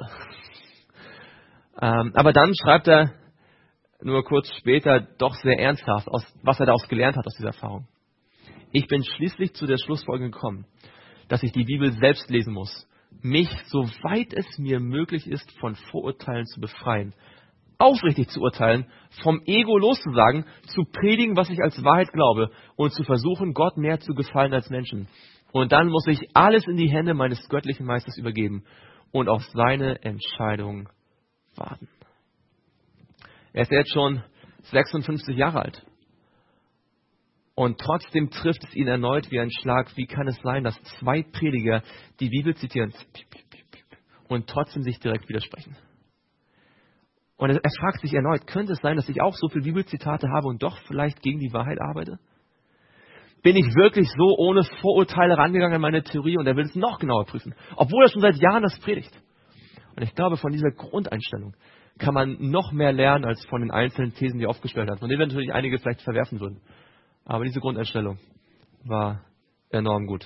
Aber dann schreibt er nur kurz später doch sehr ernsthaft, was er daraus gelernt hat aus dieser Erfahrung. Ich bin schließlich zu der Schlussfolgerung gekommen, dass ich die Bibel selbst lesen muss, mich, soweit es mir möglich ist, von Vorurteilen zu befreien, aufrichtig zu urteilen, vom Ego loszusagen, zu predigen, was ich als Wahrheit glaube und zu versuchen, Gott mehr zu gefallen als Menschen. Und dann muss ich alles in die Hände meines göttlichen Meisters übergeben und auf seine Entscheidung warten. Er ist jetzt schon 56 Jahre alt. Und trotzdem trifft es ihn erneut wie ein Schlag. Wie kann es sein, dass 2 Prediger die Bibel zitieren und trotzdem sich direkt widersprechen? Und er fragt sich erneut, könnte es sein, dass ich auch so viele Bibelzitate habe und doch vielleicht gegen die Wahrheit arbeite? Bin ich wirklich so ohne Vorurteile rangegangen an meine Theorie und er will es noch genauer prüfen, obwohl er schon seit Jahren das predigt. Und ich glaube, von dieser Grundeinstellung kann man noch mehr lernen als von den einzelnen Thesen, die er aufgestellt hat, von denen wir natürlich einige vielleicht verwerfen würden. Aber diese Grundeinstellung war enorm gut.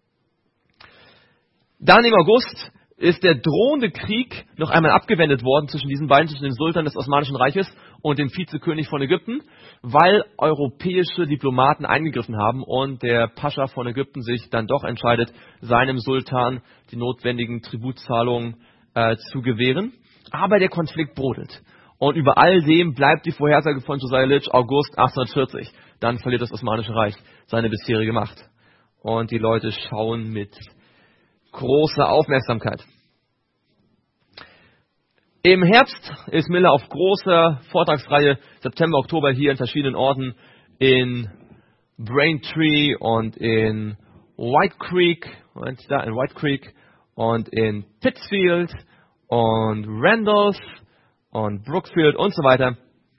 Dann im August ist der drohende Krieg noch einmal abgewendet worden zwischen diesen beiden, zwischen dem Sultan des Osmanischen Reiches und dem Vizekönig von Ägypten, weil europäische Diplomaten eingegriffen haben und der Pascha von Ägypten sich dann doch entscheidet, seinem Sultan die notwendigen Tributzahlungen zu gewähren. Aber der Konflikt brodelt. Und über all dem bleibt die Vorhersage von Josiah Litch August 1840. Dann verliert das Osmanische Reich seine bisherige Macht. Und die Leute schauen mit großer Aufmerksamkeit. Im Herbst ist Miller auf großer Vortragsreihe September, Oktober hier in verschiedenen Orten in Braintree und in White Creek und in Pittsfield und Randolph und Brookfield und so weiter.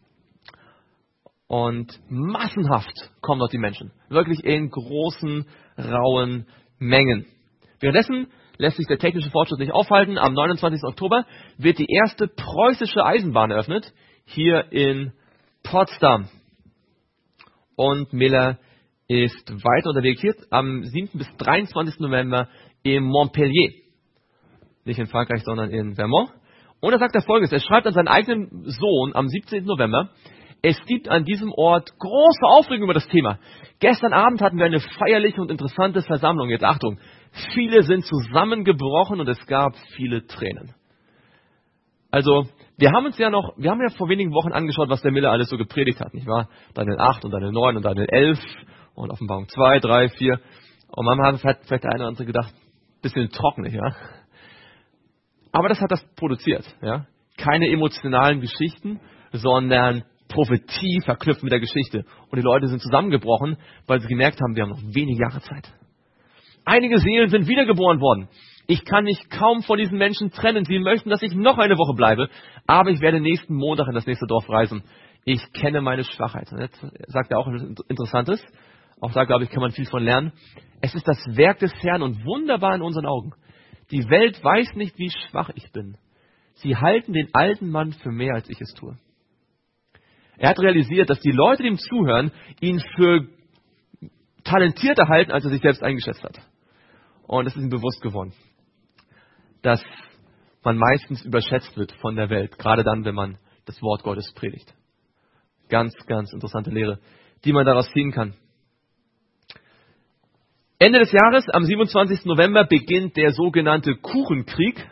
Und massenhaft kommen dort die Menschen. Wirklich in großen, rauen Mengen. Währenddessen lässt sich der technische Fortschritt nicht aufhalten. Am 29. Oktober wird die erste preußische Eisenbahn eröffnet, hier in Potsdam. Und Miller ist weiter unterwegs hier am 7. bis 23. November in Montpellier. Nicht in Frankreich, sondern in Vermont. Und er sagt Folgendes, er schreibt an seinen eigenen Sohn am 17. November, es gibt an diesem Ort große Aufregung über das Thema. Gestern Abend hatten wir eine feierliche und interessante Versammlung. Jetzt Achtung, viele sind zusammengebrochen und es gab viele Tränen. Also, wir haben ja vor wenigen Wochen angeschaut, was der Miller alles so gepredigt hat, nicht wahr? Daniel 8 und Daniel 9 und Daniel 11 und Offenbarung 2, 3, 4. Und manchmal hat vielleicht der eine oder andere gedacht, bisschen trocken, nicht wahr? Aber das hat das produziert, ja? Keine emotionalen Geschichten, sondern Prophetie verknüpft mit der Geschichte. Und die Leute sind zusammengebrochen, weil sie gemerkt haben, wir haben noch wenige Jahre Zeit. Einige Seelen sind wiedergeboren worden. Ich kann mich kaum von diesen Menschen trennen. Sie möchten, dass ich noch eine Woche bleibe, aber ich werde nächsten Montag in das nächste Dorf reisen. Ich kenne meine Schwachheit. Und jetzt sagt er auch etwas Interessantes. Auch da, glaube ich, kann man viel von lernen. Es ist das Werk des Herrn und wunderbar in unseren Augen. Die Welt weiß nicht, wie schwach ich bin. Sie halten den alten Mann für mehr, als ich es tue. Er hat realisiert, dass die Leute, die ihm zuhören, ihn für talentierter halten, als er sich selbst eingeschätzt hat. Und es ist ihm bewusst geworden, dass man meistens überschätzt wird von der Welt, gerade dann, wenn man das Wort Gottes predigt. Ganz, ganz interessante Lehre, die man daraus ziehen kann. Ende des Jahres, am 27. November, beginnt der sogenannte Kuchenkrieg.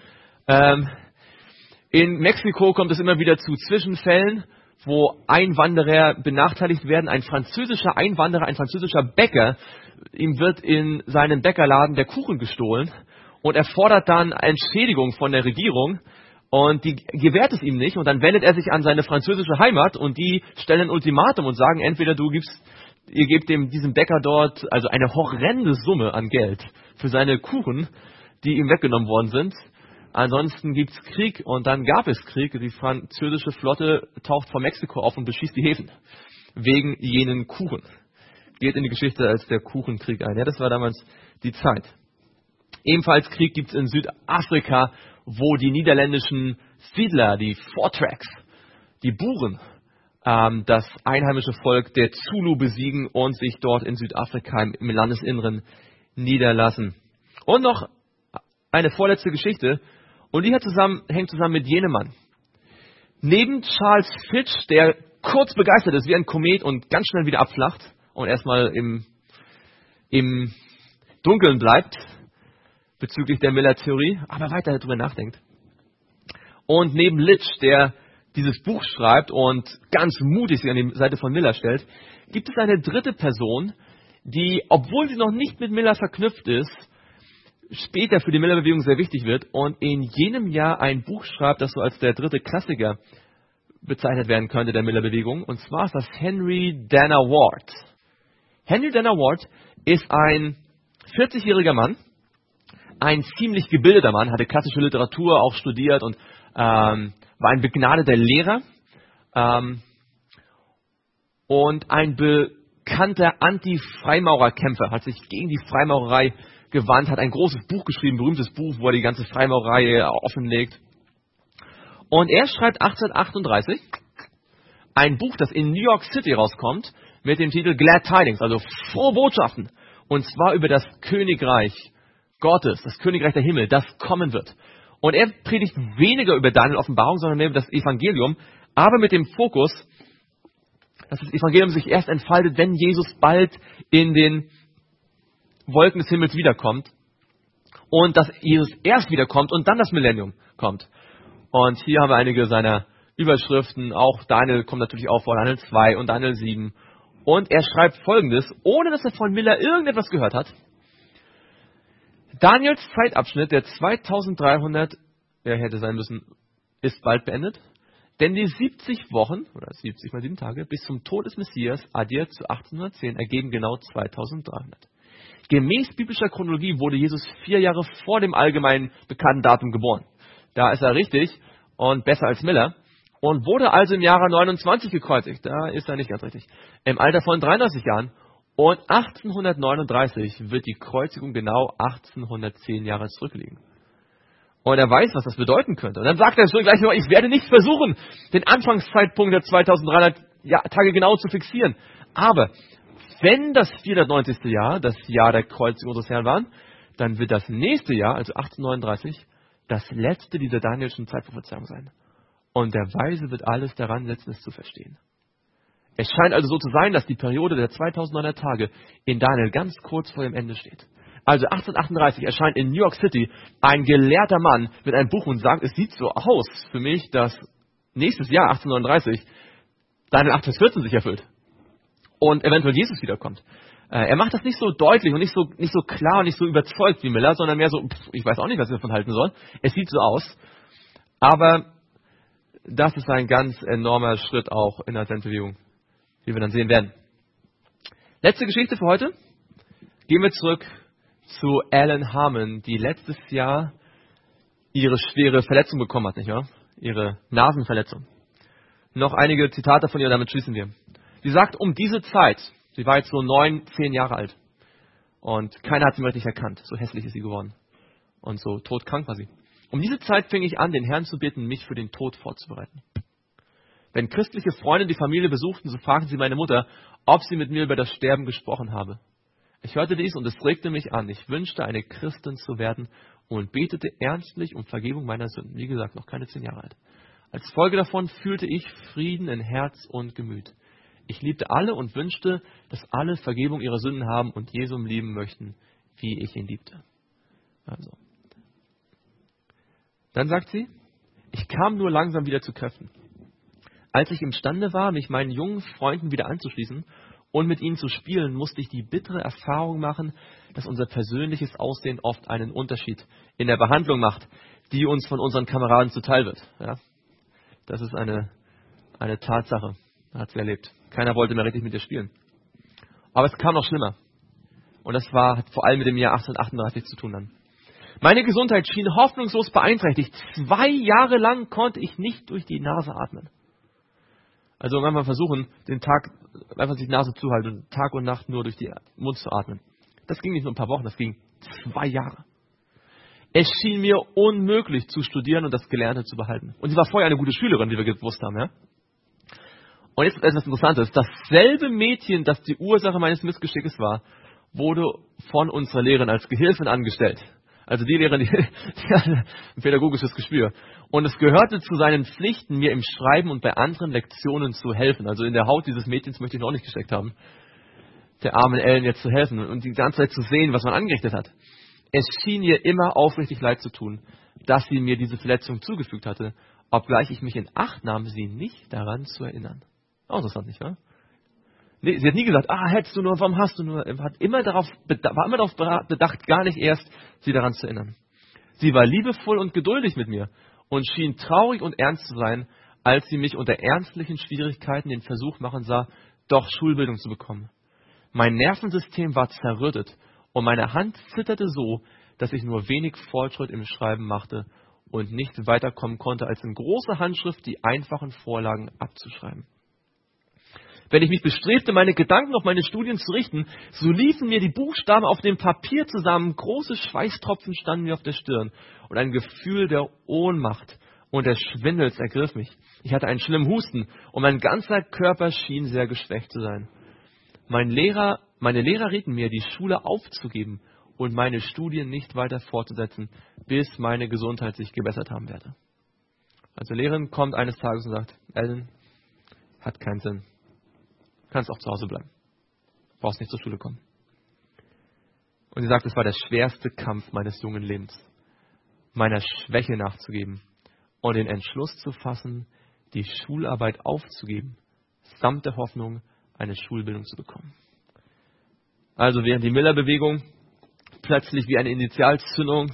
In Mexiko kommt es immer wieder zu Zwischenfällen, wo Einwanderer benachteiligt werden. Ein französischer Einwanderer, ein französischer Bäcker, ihm wird in seinem Bäckerladen der Kuchen gestohlen und er fordert dann Entschädigung von der Regierung und die gewährt es ihm nicht und dann wendet er sich an seine französische Heimat und die stellen ein Ultimatum und sagen, entweder ihr gebt diesem Bäcker dort also eine horrende Summe an Geld für seine Kuchen, die ihm weggenommen worden sind. Ansonsten gibt's Krieg und dann gab es Krieg. Die französische Flotte taucht vor Mexiko auf und beschießt die Häfen wegen jenen Kuchen. Geht in die Geschichte als der Kuchenkrieg ein. Ja, das war damals die Zeit. Ebenfalls Krieg gibt's in Südafrika, wo die niederländischen Siedler, die Voortrekkers, die Buren, das einheimische Volk der Zulu besiegen und sich dort in Südafrika im Landesinneren niederlassen. Und noch eine vorletzte Geschichte. Und die hängt zusammen mit jenem Mann. Neben Charles Fitch, der kurz begeistert ist wie ein Komet und ganz schnell wieder abflacht und erstmal im Dunkeln bleibt bezüglich der Miller-Theorie, aber weiter darüber nachdenkt. Und neben Litch, der dieses Buch schreibt und ganz mutig sich an die Seite von Miller stellt, gibt es eine dritte Person, die, obwohl sie noch nicht mit Miller verknüpft ist, später für die Miller-Bewegung sehr wichtig wird und in jenem Jahr ein Buch schreibt, das so als der dritte Klassiker bezeichnet werden könnte der Miller-Bewegung. Und zwar ist das Henry Dana Ward. Henry Dana Ward ist ein 40-jähriger Mann, ein ziemlich gebildeter Mann, hatte klassische Literatur auch studiert und war ein begnadeter Lehrer und ein bekannter Anti-Freimaurerkämpfer, hat sich gegen die Freimaurerei gewandt, hat ein großes Buch geschrieben, berühmtes Buch, wo er die ganze Freimaurerei offenlegt. Und er schreibt 1838 ein Buch, das in New York City rauskommt, mit dem Titel Glad Tidings, also frohe Botschaften. Und zwar über das Königreich Gottes, das Königreich der Himmel, das kommen wird. Und er predigt weniger über Daniel Offenbarung, sondern mehr über das Evangelium, aber mit dem Fokus, dass das Evangelium sich erst entfaltet, wenn Jesus bald in den Wolken des Himmels wiederkommt und dass Jesus erst wiederkommt und dann das Millennium kommt. Und hier haben wir einige seiner Überschriften, auch Daniel kommt natürlich auch vor, Daniel 2 und Daniel 7. Und er schreibt Folgendes, ohne dass er von Miller irgendetwas gehört hat. Daniels Zeitabschnitt, der 2300, er hätte sein müssen, ist bald beendet. Denn die 70 Wochen, oder 70 mal 7 Tage, bis zum Tod des Messias, addiert zu 1810, ergeben genau 2300. Gemäß biblischer Chronologie wurde Jesus 4 Jahre vor dem allgemein bekannten Datum geboren. Da ist er richtig und besser als Miller. Und wurde also im Jahre 29 gekreuzigt. Da ist er nicht ganz richtig. Im Alter von 33 Jahren. Und 1839 wird die Kreuzigung genau 1810 Jahre zurückliegen. Und er weiß, was das bedeuten könnte. Und dann sagt er so gleich noch, ich werde nicht versuchen, den Anfangszeitpunkt der 2300 Tage genau zu fixieren. Aber wenn das 490. Jahr, das Jahr der Kreuzigung unseres Herrn war, dann wird das nächste Jahr, also 1839, das letzte dieser Danielschen Zeitprophezeiung sein. Und der Weise wird alles daran setzen, es zu verstehen. Es scheint also so zu sein, dass die Periode der 2900 Tage in Daniel ganz kurz vor dem Ende steht. Also 1838 erscheint in New York City ein gelehrter Mann mit einem Buch und sagt, es sieht so aus für mich, dass nächstes Jahr 1839 Daniel 8, Vers 14 sich erfüllt und eventuell Jesus wiederkommt. Er macht das nicht so deutlich und nicht so klar und nicht so überzeugt wie Miller, sondern mehr so, ich weiß auch nicht, was ich davon halten soll. Es sieht so aus, aber das ist ein ganz enormer Schritt auch in der Adventbewegung, wie wir dann sehen werden. Letzte Geschichte für heute. Gehen wir zurück zu Ellen Harmon, die letztes Jahr ihre schwere Verletzung bekommen hat, nicht wahr? Ihre Nasenverletzung. Noch einige Zitate von ihr, damit schließen wir. Sie sagt, um diese Zeit, sie war jetzt so 9, 10 Jahre alt und keiner hat sie mehr richtig erkannt, so hässlich ist sie geworden und so todkrank war sie. Um diese Zeit fing ich an, den Herrn zu bitten, mich für den Tod vorzubereiten. Wenn christliche Freunde die Familie besuchten, so fragten sie meine Mutter, ob sie mit mir über das Sterben gesprochen habe. Ich hörte dies und es regte mich an. Ich wünschte, eine Christin zu werden und betete ernstlich um Vergebung meiner Sünden. Wie gesagt, noch keine 10 Jahre alt. Als Folge davon fühlte ich Frieden in Herz und Gemüt. Ich liebte alle und wünschte, dass alle Vergebung ihrer Sünden haben und Jesum lieben möchten, wie ich ihn liebte. Also. Dann sagt sie, ich kam nur langsam wieder zu Kräften. Als ich imstande war, mich meinen jungen Freunden wieder anzuschließen und mit ihnen zu spielen, musste ich die bittere Erfahrung machen, dass unser persönliches Aussehen oft einen Unterschied in der Behandlung macht, die uns von unseren Kameraden zuteil wird. Ja? Das ist eine Tatsache, hat sie erlebt. Keiner wollte mehr richtig mit ihr spielen. Aber es kam noch schlimmer. Und das hat vor allem mit dem Jahr 1838 zu tun dann. Meine Gesundheit schien hoffnungslos beeinträchtigt. 2 Jahre lang konnte ich nicht durch die Nase atmen. Also manchmal versuchen, den Tag einfach sich die Nase zuhalten und Tag und Nacht nur durch den Mund zu atmen. Das ging nicht nur ein paar Wochen, das ging 2 Jahre. Es schien mir unmöglich zu studieren und das Gelernte zu behalten. Und sie war vorher eine gute Schülerin, wie wir gewusst haben. Ja? Und jetzt etwas Interessantes. Dasselbe Mädchen, das die Ursache meines Missgeschickes war, wurde von unserer Lehrerin als Gehilfin angestellt. Also die Lehrerin, die hatte ein pädagogisches Gespür. Und es gehörte zu seinen Pflichten, mir im Schreiben und bei anderen Lektionen zu helfen. Also in der Haut dieses Mädchens möchte ich noch nicht gesteckt haben, der armen Ellen jetzt zu helfen und die ganze Zeit zu sehen, was man angerichtet hat. Es schien ihr immer aufrichtig leid zu tun, dass sie mir diese Verletzung zugefügt hatte, obgleich ich mich in Acht nahm, sie nicht daran zu erinnern. Auch interessant, nicht wahr? Nee, sie hat nie gesagt, hättest du nur, warum hast du nur, war immer darauf bedacht, gar nicht erst sie daran zu erinnern. Sie war liebevoll und geduldig mit mir und schien traurig und ernst zu sein, als sie mich unter ernstlichen Schwierigkeiten den Versuch machen sah, doch Schulbildung zu bekommen. Mein Nervensystem war zerrüttet und meine Hand zitterte so, dass ich nur wenig Fortschritt im Schreiben machte und nicht weiterkommen konnte, als in großer Handschrift die einfachen Vorlagen abzuschreiben. Wenn ich mich bestrebte, meine Gedanken auf meine Studien zu richten, so liefen mir die Buchstaben auf dem Papier zusammen, große Schweißtropfen standen mir auf der Stirn und ein Gefühl der Ohnmacht und des Schwindels ergriff mich. Ich hatte einen schlimmen Husten und mein ganzer Körper schien sehr geschwächt zu sein. Meine Lehrer rieten mir, die Schule aufzugeben und meine Studien nicht weiter fortzusetzen, bis meine Gesundheit sich gebessert haben werde. Also die Lehrerin kommt eines Tages und sagt, Ellen, hat keinen Sinn. Du kannst auch zu Hause bleiben. Du brauchst nicht zur Schule kommen. Und sie sagt, es war der schwerste Kampf meines jungen Lebens, meiner Schwäche nachzugeben und den Entschluss zu fassen, die Schularbeit aufzugeben, samt der Hoffnung, eine Schulbildung zu bekommen. Also während die Miller-Bewegung plötzlich wie eine Initialzündung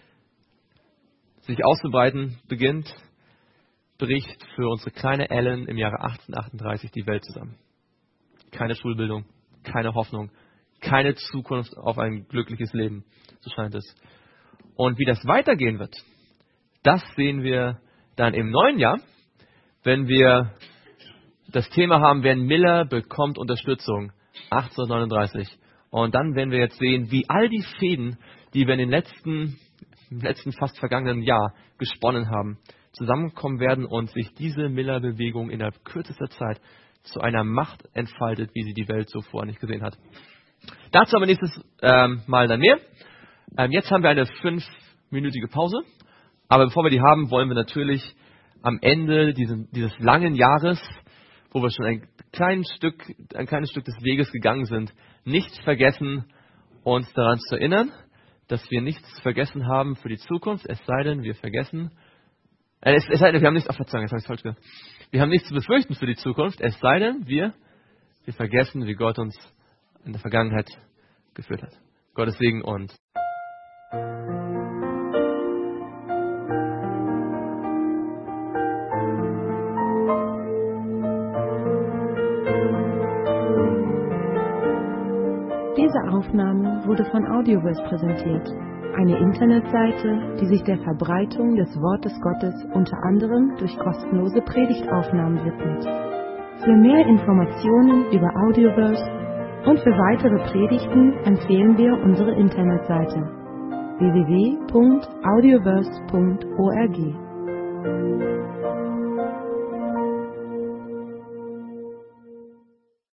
sich auszubreiten beginnt, bricht für unsere kleine Ellen im Jahre 1838 die Welt zusammen. Keine Schulbildung, keine Hoffnung, keine Zukunft auf ein glückliches Leben, so scheint es. Und wie das weitergehen wird, das sehen wir dann im neuen Jahr, wenn wir das Thema haben, werden Miller bekommt Unterstützung, 1839. Und dann werden wir jetzt sehen, wie all die Fäden, die wir im letzten fast vergangenen Jahr gesponnen haben, zusammenkommen werden und sich diese Miller-Bewegung innerhalb kürzester Zeit zu einer Macht entfaltet, wie sie die Welt so vorher nicht gesehen hat. Dazu aber nächstes Mal dann mehr. Jetzt haben wir eine 5-minütige Pause. Aber bevor wir die haben, wollen wir natürlich am Ende dieses langen Jahres, wo wir schon ein kleines Stück des Weges gegangen sind, nicht vergessen, uns daran zu erinnern, dass wir nichts zu vergessen haben für die Zukunft, es sei denn, wir vergessen, es sei denn, wir haben nichts, Verzeihung, jetzt habe ich falsch gesagt. Wir haben nichts zu befürchten für die Zukunft, es sei denn, wir vergessen, wie Gott uns in der Vergangenheit geführt hat. Gottes Segen und Diese Aufnahme wurde von Audioverse präsentiert, eine Internetseite, die sich der Verbreitung des Wortes Gottes unter anderem durch kostenlose Predigtaufnahmen widmet. Für mehr Informationen über Audioverse und für weitere Predigten empfehlen wir unsere Internetseite www.audioverse.org.